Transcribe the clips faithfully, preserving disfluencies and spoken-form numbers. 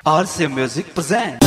R C M Music presents.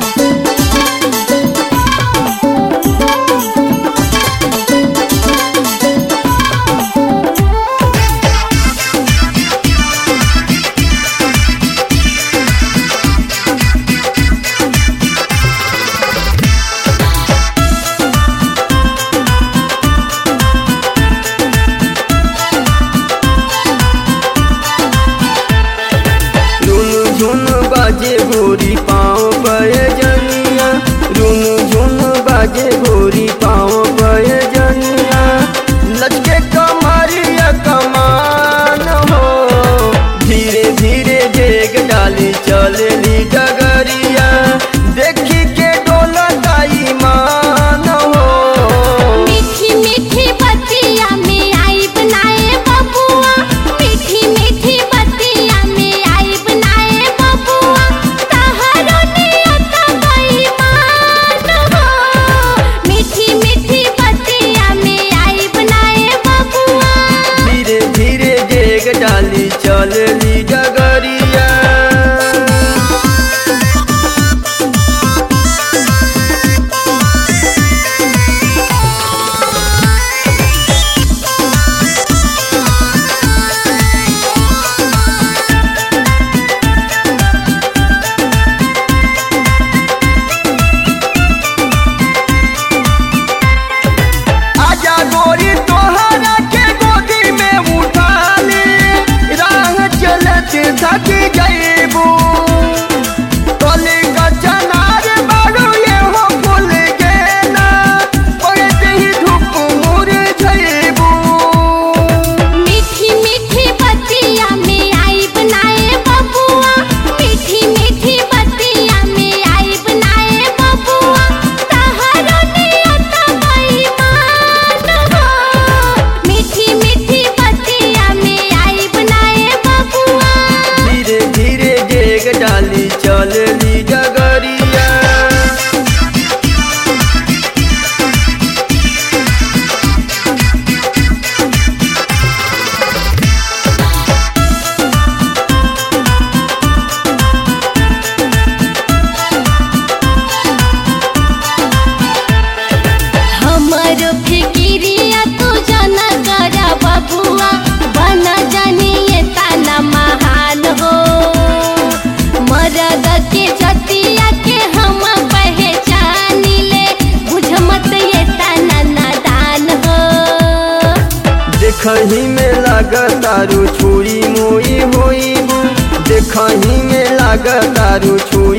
बाजे भोरी पाँव पय जनिया रुन झुन बाजे भोरी पाँव पय जनिया लचके कमरिया कमान हो धीरे धीरे डेग डाली चलेली डगरिया देखी के डोला दाई मान हो मीठी मीठी बतिया में आई बनाए बबुआ मीठी मीठी बतिया में आई बनाए बबुआ तहरो नियत बेईमान हो मीठी मीठी बतिया में आई बनाए बबुआ धीरे धीरे डेग डाली चलेली डगरिया गोरी तोहरा के गोदी में उठा ले राह चलत थक जाइबू कली का चनार बारू ये हो फूल के ना पड़ते ही धूप मुर जाइबू मीठी मीठी बतिया में आई बनाए बबुआ मीठी मीठी बतिया में आई बनाए बबुआ तहरो नियत बेईमान हो मीठी मीठी बतिया में आई बनाए बबुआ धीरे धीरे डेग डाली चलली डगरिया हमर फिकिरिया तू जन करा बबुआ बन जानिए ताना महान हो मरद के जतिया के हम पहचानी ले बुझ मत ये ताना नादान हो देखही में लागतारू छुई मुई होइबू देखही में लागतारू छुई